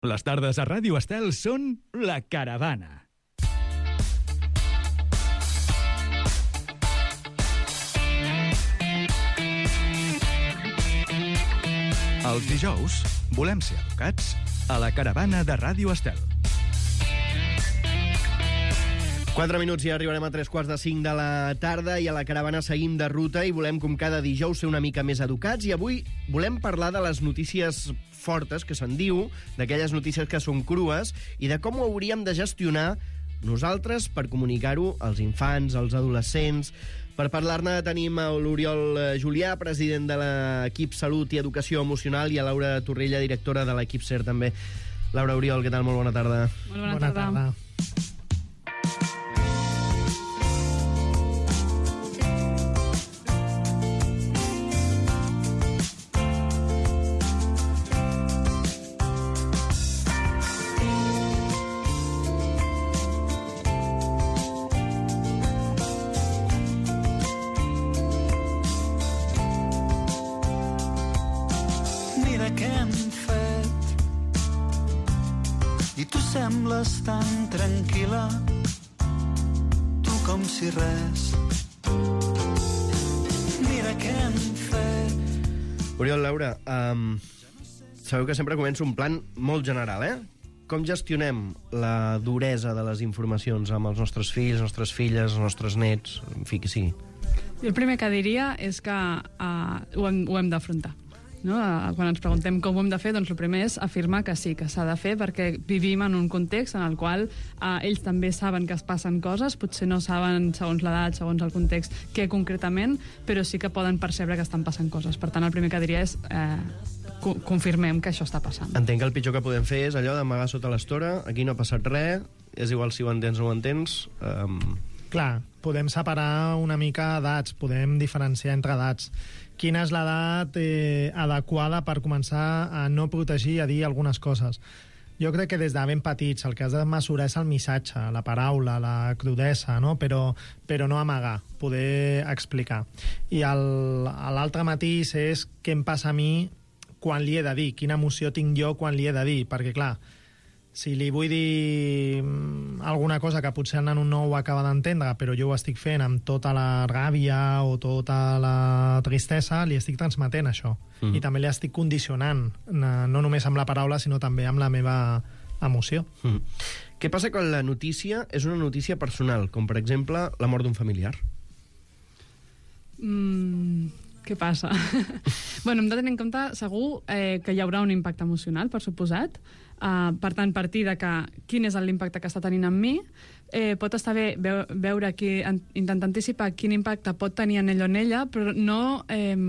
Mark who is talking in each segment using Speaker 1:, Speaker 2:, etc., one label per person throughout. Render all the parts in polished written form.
Speaker 1: Les tardes a Ràdio Estel són La Caravana. Els dijous volem ser educats a La Caravana de Ràdio Estel.
Speaker 2: 4 minuts i arribarem a 3:45 de la tarda i a La Caravana seguim de ruta i volem, com cada dijous, ser una mica més educats i avui volem parlar de les notícies fortes, que se'n diu, d'aquelles notícies que són crues i de com ho hauríem de gestionar nosaltres per comunicar-ho als infants, als adolescents. Per parlar-ne tenim l'Oriol Julià, president de l'equip Salut i Educació Emocional, i a Laura Torrella, directora de l'equip SER també. Laura, Oriol, què tal? Molt bona tarda.
Speaker 3: Molt bona tarda.
Speaker 4: Sembles tan tranquil·la, tu com si res. Mira què hem fet.
Speaker 2: Oriol, Laura, sabeu que sempre començo un plan molt general, Com gestionem la duresa de les informacions amb els nostres fills, les nostres filles, els nostres nets, en fi, que sigui?
Speaker 3: El primer que diria és que ho hem d'afrontar. No? Quan ens preguntem com ho hem de fer, doncs el primer és afirmar que sí, que s'ha de fer, perquè vivim en un context en el qual ells també saben que es passen coses, potser no saben segons l'edat, segons el context, què concretament, però sí que poden percebre que estan passant coses. Per tant, el primer que diria és confirmem que això està passant.
Speaker 2: Entenc que el pitjor que podem fer és allò d'amagar sota l'estora, aquí no ha passat res, és igual si ho entens o no ho entens.
Speaker 5: Clar, podem separar una mica edats, podem diferenciar entre edats. Quina és l'edat adequada per començar a no protegir, a dir algunes coses? Jo crec que des de ben petits el que has de mesurar és el missatge, la paraula, la crudesa, no? Però no amagar, poder explicar. I l'altre matís és què em passa a mi quan li he de dir, quina emoció tinc jo quan li he de dir, perquè clar, si li vull dir alguna cosa que potser el nano no ho acaba d'entendre, però jo ho estic fent amb tota la ràbia o tota la tristesa, li estic transmetent això. I també li estic condicionant, no només amb la paraula, sinó també amb la meva emoció.
Speaker 2: Què passa quan la notícia és una notícia personal, com per exemple la mort d'un familiar?
Speaker 3: Què passa? Bueno, hem de tenir en compte, segur, que hi haurà un impacte emocional, per suposat. Per tant, partir de quin és l'impacte que està tenint en mi, pot estar bé veure aquí, intentar anticipar quin impacte pot tenir en ell o en ella, però no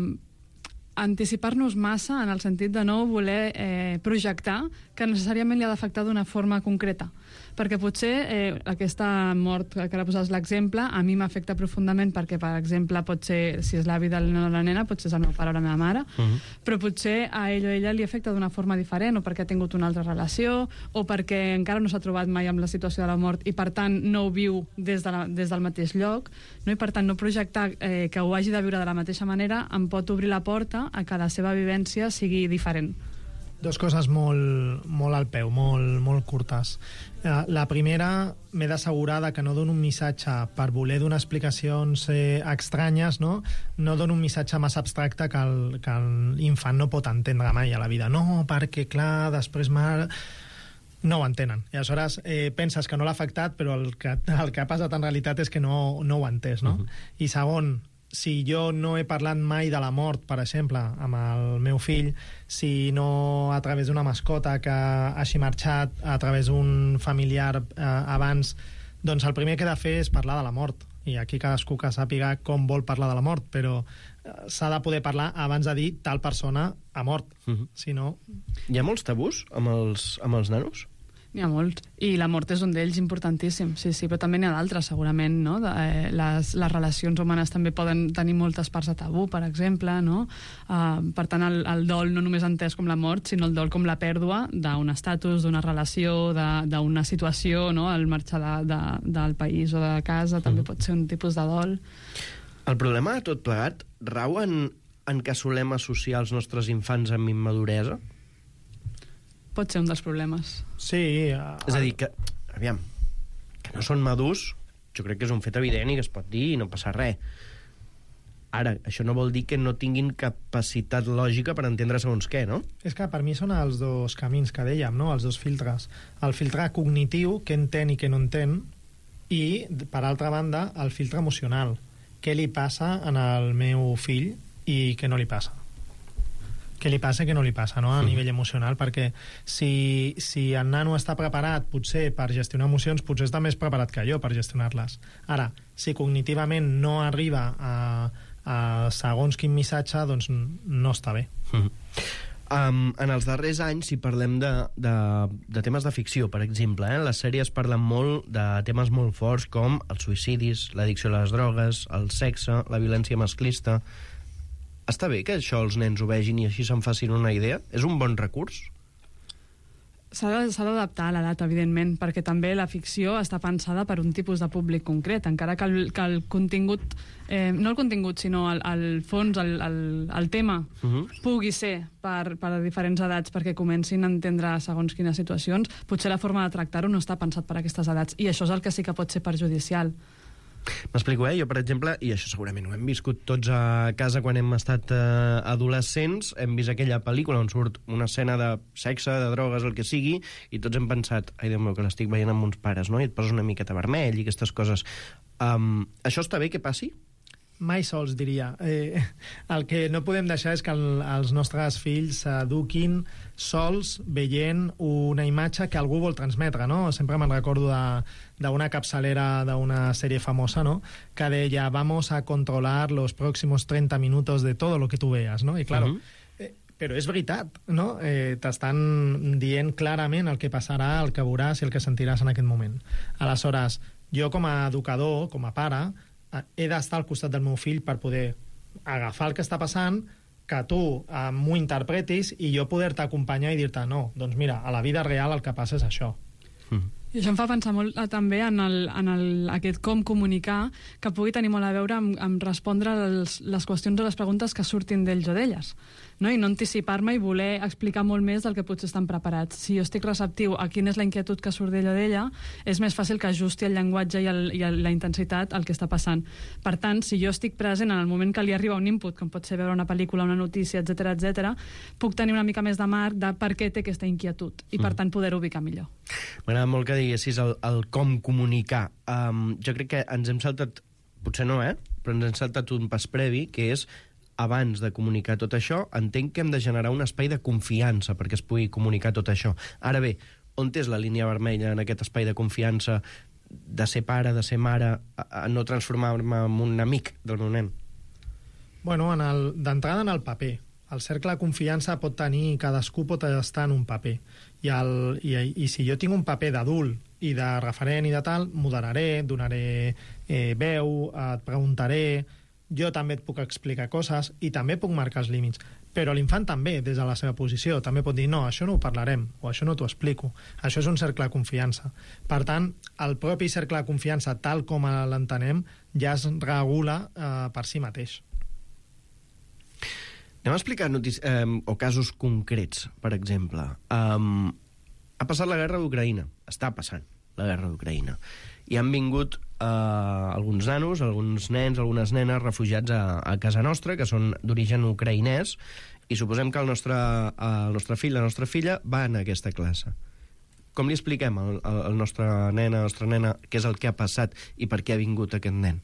Speaker 3: anticipar-nos massa en el sentit de no voler projectar que necessàriament li ha d'afectar d'una forma concreta. Perquè potser aquesta mort que ara poses l'exemple a mi m'afecta profundament perquè, per exemple, pot ser, si és l'avi del nen o la nena, potser és el meu pare o la meva mare, però potser a ell o ella li afecta d'una forma diferent, o perquè ha tingut una altra relació, o perquè encara no s'ha trobat mai amb la situació de la mort i, per tant, no ho viu des del mateix lloc, no? I, per tant, no projectar que ho hagi de viure de la mateixa manera em pot obrir la porta a que la seva vivència sigui diferent.
Speaker 5: Dos coses molt al peu, molt curtes. La primera, m'he d'assegurar que no dono un missatge per voler donar explicacions estranyes, no dono un missatge massa abstracte que l'infant no pot entendre mai a la vida. No, perquè, clar, després no ho entenen. I aleshores penses que no l'ha afectat, però el que ha passat en realitat és que no ho ha entès, no? I segon, si jo no he parlat mai de la mort, per exemple, amb el meu fill, si no a través d'una mascota que hagi marxat, a través d'un familiar abans, doncs el primer que he de fer és parlar de la mort. I aquí cadascú que sàpiga com vol parlar de la mort, però s'ha de poder parlar abans de dir tal persona ha mort. Si no...
Speaker 2: Hi ha molts tabús amb els nanos?
Speaker 3: N'hi ha molts, i la mort és un d'ells importantíssim, sí, però també n'hi ha d'altres, segurament, no? Les relacions humanes també poden tenir moltes parts de tabú, per exemple, no? Per tant, el dol no només entès com la mort, sinó el dol com la pèrdua d'un estatus, d'una relació, d'una situació, no? El marxar del país o de casa també pot ser un tipus de dol.
Speaker 2: El problema de tot plegat rau en que solem associar els nostres infants amb immaduresa?
Speaker 3: pot ser un dels problemes.
Speaker 5: Sí.
Speaker 2: És a dir, que, aviam, que no són madurs, jo crec que és un fet evident i que es pot dir i no passa res. Ara, això no vol dir que no tinguin capacitat lògica per entendre segons què, no?
Speaker 5: És que per mi són els dos camins que dèiem, no? Els dos filtres. El filtre cognitiu, què entén i què no entén, i, per altra banda, el filtre emocional. Què li passa al meu fill i què no li passa? Què li passa i què no li passa, no? A nivell emocional, perquè si el nano està preparat, potser, per gestionar emocions, potser està més preparat que jo per gestionar-les. Ara, si cognitivament no arriba a segons quin missatge, doncs no està bé.
Speaker 2: En els darrers anys, si parlem de temes de ficció, per exemple, les sèries parlen molt de temes molt forts com els suïcidis, l'addicció a les drogues, el sexe, la violència masclista. Està bé que això els nens ho vegin i així se'n facin una idea? És un bon recurs?
Speaker 3: S'ha d'adaptar a l'edat, evidentment, perquè també la ficció està pensada per un tipus de públic concret, encara que el contingut, no el contingut, sinó el fons, el tema, pugui ser per diferents edats perquè comencin a entendre segons quines situacions, potser la forma de tractar-ho no està pensat per aquestes edats, i això és el que sí que pot ser perjudicial.
Speaker 2: M'explico, Jo, per exemple, i això segurament ho hem viscut tots a casa quan hem estat adolescents, hem vist aquella pel·lícula on surt una escena de sexe, de drogues, el que sigui, i tots hem pensat, ai, Déu meu, que l'estic veient amb uns pares, no? I et poses una miqueta vermell i aquestes coses. Això està bé que passi?
Speaker 5: Mai sols, diria. El que no podem deixar és que els nostres fills s'eduquin sols veient una imatge que algú vol transmetre, no? Sempre me'n recordo d'una capçalera d'una sèrie famosa, no?, que deia, vamos a controlar los próximos 30 minutos de todo lo que tú veas, no? I claro, però és veritat, no? T'estan dient clarament el que passarà, el que veuràs i el que sentiràs en aquest moment. Aleshores, jo com a educador, com a pare, he d'estar al costat del meu fill per poder agafar el que està passant, que tu m'ho interpretis i jo poder-te acompanyar i dir-te, no, doncs mira, a la vida real el que passa és això.
Speaker 3: I això em fa pensar molt també en aquest com comunicar, que pugui tenir molt a veure amb respondre les qüestions o les preguntes que surtin d'ells o d'elles, no? I no anticipar-me i voler explicar molt més del que potser estan preparats. Si jo estic receptiu a quina és la inquietud que surt d'ell o d'ella, és més fàcil que ajusti el llenguatge i la intensitat al que està passant. Per tant, si jo estic present en el moment que li arriba un input, com pot ser veure una pel·lícula, una notícia, etc, puc tenir una mica més de marc de per què té aquesta inquietud i, per tant, poder ubicar millor.
Speaker 2: M'agrada molt que diguessis el com comunicar. Jo crec que ens hem saltat, potser no, però ens hem saltat un pas previ, que és, abans de comunicar tot això, entenc que hem de generar un espai de confiança perquè es pugui comunicar tot això. Ara bé, on és la línia vermella en aquest espai de confiança de ser pare, de ser mare, a no transformar-me en un amic del meu nen?
Speaker 5: Bueno, d'entrada en el paper. El cercle de confiança pot tenir, cadascú pot estar en un paper. I si jo tinc un paper d'adult i de referent i de tal, moderaré, donaré veu, et preguntaré, jo també et puc explicar coses i també puc marcar els límits. Però l'infant també, des de la seva posició, també pot dir, no, això no ho parlarem, o això no t'ho explico. Això és un cercle de confiança. Per tant, el propi cercle de confiança, tal com l'entenem, ja es regula per si mateix.
Speaker 2: Anem a explicar o casos concrets, per exemple. Ha passat la guerra d'Ucraïna. Està passant la guerra d'Ucraïna. I han vingut alguns nanos, alguns nens, algunes nenes refugiats a casa nostra, que són d'origen ucraïnès, i suposem que el nostre fill, la nostra filla, va en aquesta classe. Com li expliquem al nostre nen, a la nostra nena, què és el que ha passat i per què ha vingut aquest nen?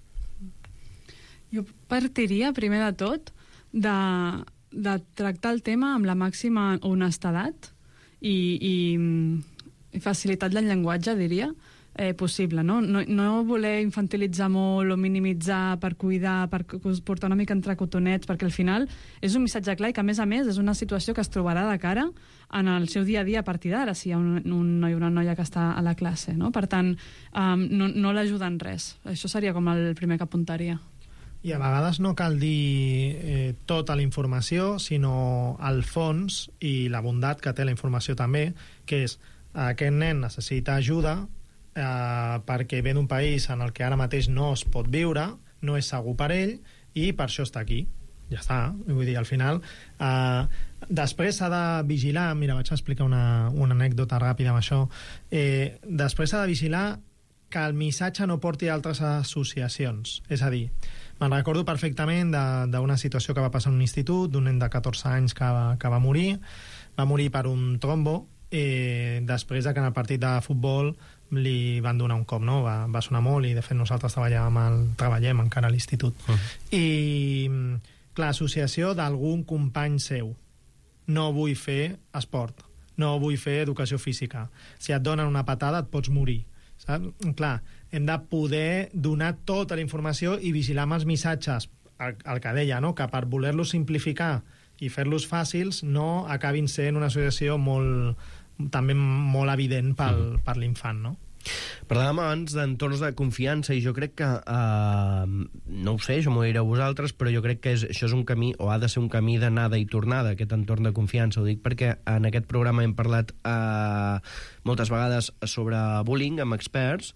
Speaker 3: Jo partiria, primer de tot, de tractar el tema amb la màxima honestedat i facilitat del llenguatge, diria, possible, no? No voler infantilitzar molt o minimitzar per cuidar, per portar una mica entre cotonets, perquè al final és un missatge clar i que, a més, és una situació que es trobarà de cara en el seu dia a dia a partir d'ara, si hi ha un noi o una noia que està a la classe, no? Per tant, no l'ajuda en res. Això seria com el primer que apuntaria.
Speaker 5: I a vegades no cal dir tota la informació, sinó el fons i la bondat que té la informació també, que és aquest nen necessita ajuda perquè ve d'un país en el que ara mateix no es pot viure, no és segur per ell, i per això està aquí. ja està. Vull dir, al final... després s'ha de vigilar... Mira, vaig explicar una anècdota ràpida amb això. Després s'ha de vigilar que el missatge no porti a altres associacions. És a dir, me'n recordo perfectament d'una situació que va passar en un institut, d'un nen de 14 anys que va morir. Va morir per un trombo, després que en el partit de futbol li van donar un cop, no? Va sonar molt, i de fet nosaltres treballem encara a l'institut. I, clar, associació d'algun company seu. No vull fer esport, no vull fer educació física. Si et donen una patada et pots morir. Saps? Clar, hem de poder donar tota la informació i vigilar amb els missatges, el que deia, no? Que per voler-los simplificar i fer-los fàcils no acabin sent una associació també molt evident per l'infant, no?
Speaker 2: Parlàvem abans d'entorns de confiança i jo crec que, no ho sé, això m'ho direu vosaltres, però jo crec que això és un camí, o ha de ser un camí d'anada i tornada, aquest entorn de confiança. Ho dic perquè en aquest programa hem parlat moltes vegades sobre bullying amb experts,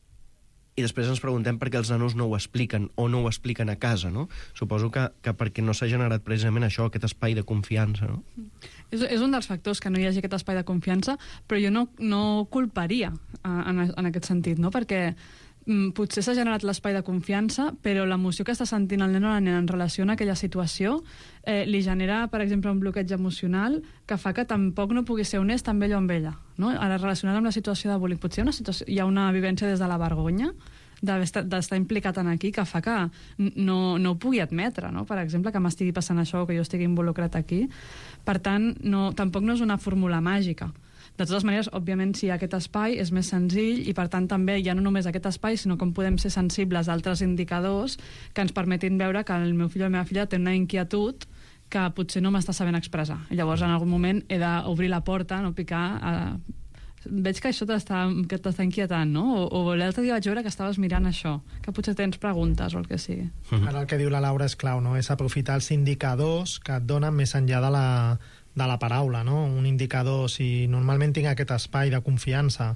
Speaker 2: i després ens preguntem per què els nanos no ho expliquen o no ho expliquen a casa, no? Suposo que perquè no s'ha generat precisament això, aquest espai de confiança, no?
Speaker 3: És un dels factors que no hi hagi aquest espai de confiança, però jo no culparia en aquest sentit, no? Perquè potser s'ha generat l'espai de confiança, però l'emoció que està sentint el nen o la nena en relació a aquella situació li genera, per exemple, un bloqueig emocional que fa que tampoc no pugui ser honest amb ell o amb ella, no? Ara, relacionat amb la situació de bullying, potser hi ha una vivència des de la vergonya d'estar implicat en aquí que fa que no ho pugui admetre, no? Per exemple, que m'estigui passant això o que jo estigui involucrat aquí. Per tant, tampoc no és una fórmula màgica. De totes maneres, òbviament, si hi ha aquest espai és més senzill i, per tant, també hi ha no només aquest espai, sinó com podem ser sensibles a altres indicadors que ens permetin veure que el meu fill o la meva filla té una inquietud que potser no m'està sabent expressar. I llavors, en algun moment, he d'obrir la porta, no picar... Veig que això t'està inquietant, no? O l'altre dia vaig veure que estaves mirant això, que potser tens preguntes o el que sigui.
Speaker 5: Ara el que diu la Laura és clau, no? És aprofitar els indicadors que et donen més enllà de la paraula, no? Un indicador, si normalment tinc aquest espai de confiança,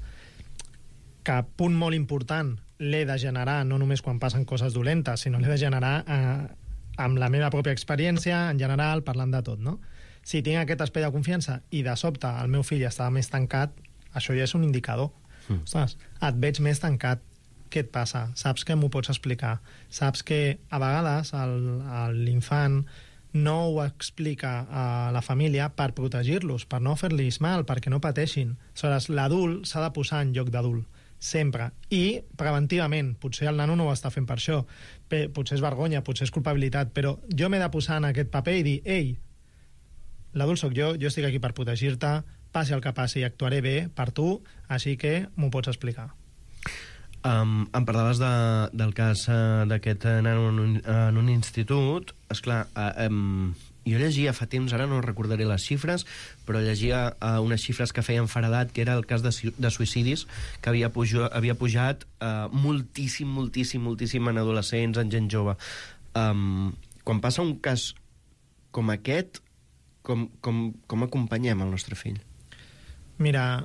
Speaker 5: que punt molt important l'he de generar no només quan passen coses dolentes, sinó l'he de generar amb la meva pròpia experiència, en general, parlant de tot, no? Si tinc aquest espai de confiança i de sobte el meu fill estava més tancat, això ja és un indicador. Ostres, et veig més tancat. Què et passa? Saps que m'ho pots explicar. Saps que a vegades l'infant no ho explica a la família per protegir-los, per no fer-los mal, perquè no pateixin. Aleshores, l'adult s'ha de posar en lloc d'adult, sempre. I preventivament, potser el nano no ho està fent per això, potser és vergonya, potser és culpabilitat, però jo m'he de posar en aquest paper i dir, ei, l'adult sóc jo estic aquí per protegir-te, passi el que passi, actuaré bé per tu, així que m'ho pots explicar.
Speaker 2: Em parlaves del cas d'aquest nano en un institut. Esclar, jo llegia fa temps, ara no recordaré les xifres, però llegia unes xifres que feien feredat, que era el cas de suïcidis, que havia pujat moltíssim en adolescents, en gent jove. Quan passa un cas com aquest, com acompanyem el nostre fill?
Speaker 5: Mira,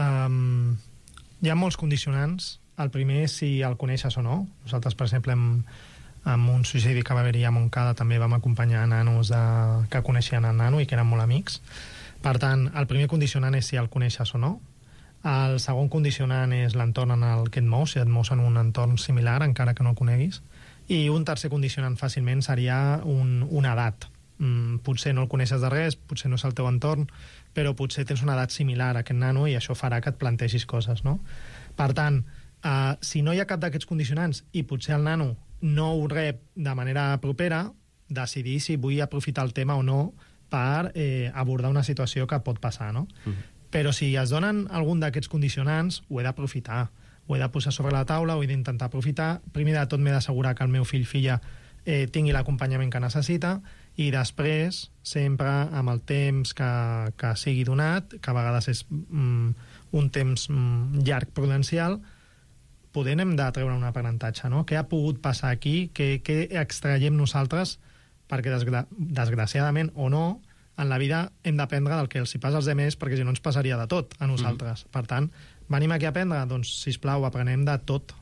Speaker 5: hi ha molts condicionants. El primer és si el coneixes o no. Nosaltres, per exemple, amb un suïcidi que va haver-hi a Montcada també vam acompanyar nanos que coneixien el nano i que eren molt amics. Per tant, el primer condicionant és si el coneixes o no. El segon condicionant és l'entorn en el que et mous, si et mous en un entorn similar, encara que no el coneguis. I un tercer condicionant fàcilment seria una edat. Potser no el coneixes de res, potser no és el teu entorn, però potser tens una edat similar a aquest nano i això farà que et plantegis coses, no? Per tant, si no hi ha cap d'aquests condicionants i potser el nano no ho rep de manera propera, decidir si vull aprofitar el tema o no per abordar una situació que pot passar, no? Però si es donen algun d'aquests condicionants, ho he d'aprofitar, ho he de posar sobre la taula, ho he d'intentar aprofitar. Primer de tot m'he d'assegurar que el meu fill, filla, tingui l'acompanyament que necessita, i després, sempre amb el temps que sigui donat, que a vegades és un temps llarg prudencial, poder hem de treure un aprenentatge, no? Què ha pogut passar aquí? Què extraiem nosaltres? Perquè desgraciadament o no, en la vida hem d'aprendre del que els hi passa als altres, perquè si no ens passaria de tot a nosaltres. Per tant, venim aquí a aprendre? Doncs, sisplau, aprenem de tot,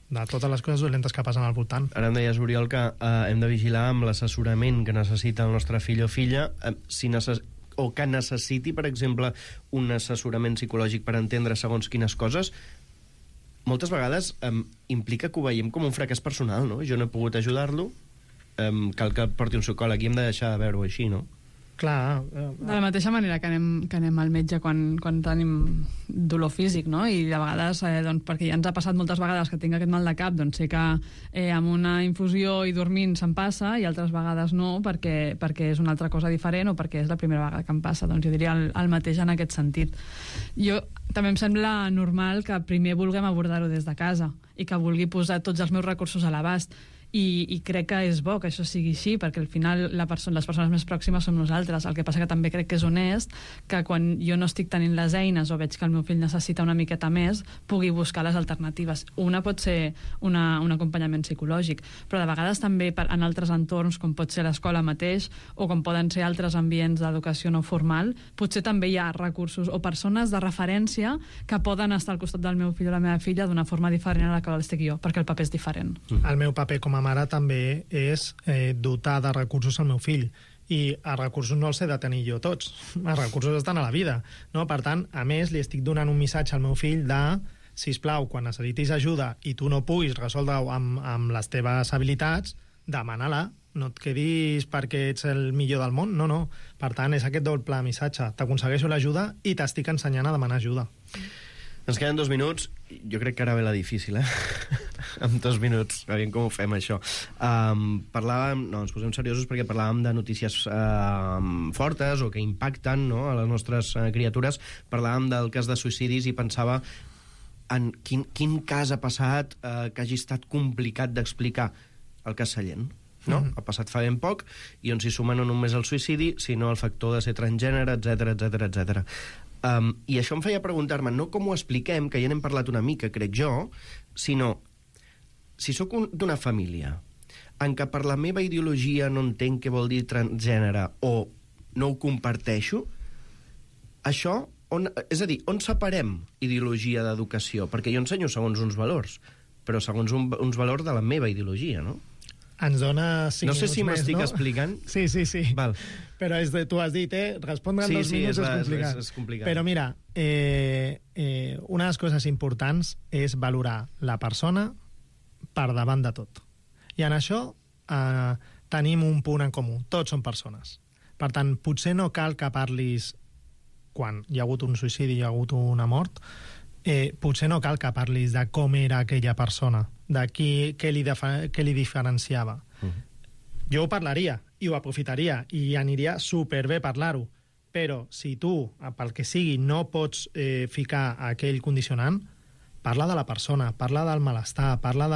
Speaker 5: de totes les coses dolentes que passen al voltant.
Speaker 2: Ara em deies, Oriol, que hem de vigilar amb l'assessorament que necessita el nostre fill o filla, o que necessiti, per exemple, un assessorament psicològic per entendre segons quines coses. Moltes vegades implica que ho veiem com un fracàs personal, no? Jo no he pogut ajudar-lo, cal que porti un psicòleg i hem de deixar de veure-ho així, no?
Speaker 5: Clar.
Speaker 3: De la mateixa manera que anem al metge quan tenim dolor físic, no? I de vegades, doncs, perquè ja ens ha passat moltes vegades que tinc aquest mal de cap, doncs sé que amb una infusió i dormint se'm passa, i altres vegades no, perquè és una altra cosa diferent o perquè és la primera vegada que em passa. Doncs jo diria el mateix en aquest sentit. Jo també em sembla normal que primer vulguem abordar-ho des de casa i que vulgui posar tots els meus recursos a l'abast. I crec que és bo que això sigui així, perquè al final les persones més pròximes som nosaltres. El que passa que també crec que és honest que quan jo no estic tenint les eines o veig que el meu fill necessita una miqueta més, pugui buscar les alternatives. Una pot ser un acompanyament psicològic, però de vegades també en altres entorns, com pot ser l'escola mateix o com poden ser altres ambients d'educació no formal, potser també hi ha recursos o persones de referència que poden estar al costat del meu fill o la meva filla d'una forma diferent a la que l'estic jo, perquè el paper és diferent.
Speaker 5: El meu paper com a mare també és dotar de recursos al meu fill, i els recursos no els he de tenir jo tots, els recursos estan a la vida, no? Per tant, a més, li estic donant un missatge al meu fill de, sisplau, quan necessitis ajuda i tu no puguis resoldre-ho amb les teves habilitats, demana-la, no et quedis perquè ets el millor del món, no. Per tant, és aquest doble missatge, t'aconsegueixo l'ajuda i t'estic ensenyant a demanar ajuda.
Speaker 2: Ens queden 2 minuts. Jo crec que ara ve la difícil, amb 2 minuts, aviam com ho fem, això. Ens posem seriosos perquè parlàvem de notícies fortes o que impacten, no, a les nostres criatures. Parlàvem del cas de suïcidis i pensava en quin cas ha passat que hagi estat complicat d'explicar. El cas Sallent, no? Ha passat fa ben poc, i on s'hi suma no només el suïcidi, sinó el factor de ser transgènere, etc. I això em feia preguntar-me, no com ho expliquem, que ja n'hem parlat una mica, crec jo, sinó si sóc d'una família en què per la meva ideologia no entenc què vol dir transgènere o no ho comparteixo, això, és a dir, on separem ideologia d'educació? Perquè jo ensenyo segons uns valors, però segons uns valors de la meva ideologia, no?
Speaker 5: Ens dona 5
Speaker 2: no sé
Speaker 5: minuts
Speaker 2: si m'estic
Speaker 5: més, no?
Speaker 2: explicant.
Speaker 5: Sí.
Speaker 2: Val.
Speaker 5: Però tu has dit, respondre en 2 minuts és complicat.
Speaker 2: És complicat.
Speaker 5: Però mira, una de les coses importants és valorar la persona per davant de tot. I en això tenim un punt en comú. Tots són persones. Per tant, potser no cal que parlis quan hi ha hagut un suïcidi, hi ha hagut una mort, potser no cal que parlis de com era aquella persona, de què li diferenciava. Jo ho parlaria i ho aprofitaria i aniria superbé parlar-ho, però si tu, pel que sigui, no pots ficar aquell condicionant, parla de la persona, parla del malestar, parla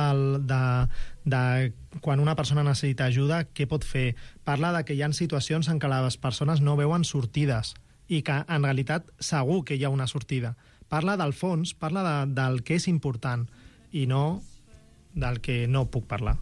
Speaker 5: de quan una persona necessita ajuda, què pot fer, parla de que hi ha situacions en què les persones no veuen sortides i que en realitat segur que hi ha una sortida. Parla del fons, parla del que és important i no del que no puc parlar.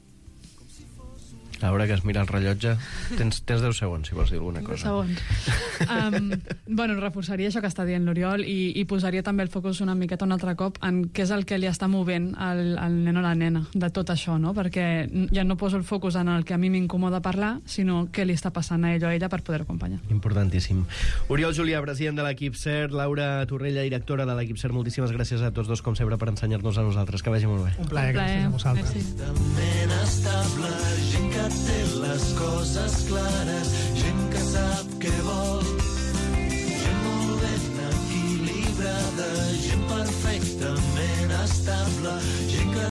Speaker 2: Laura, que es mira el rellotge, tens 10 segons, si vols dir alguna cosa.
Speaker 3: 10 segons. Bueno, reforçaria això que està dient l'Oriol i posaria també el focus una miqueta un altre cop en què és el que li està movent el nen o la nena de tot això, no? Perquè ja no poso el focus en el que a mi m'incomoda parlar, sinó què li està passant a ell o a ella per poder acompanyar.
Speaker 2: Importantíssim. Oriol Julià, president de l'equip CERT, Laura Torrella, directora de l'equip CERT, moltíssimes gràcies a tots dos, com sempre, per ensenyar-nos a nosaltres. Que vagi molt bé.
Speaker 5: Un plaer, gràcies a vosaltres.
Speaker 4: Ment estable, gent que té les coses clares, gent que sap què vol, gent molt ben equilibrada, gent perfectament estable, gent que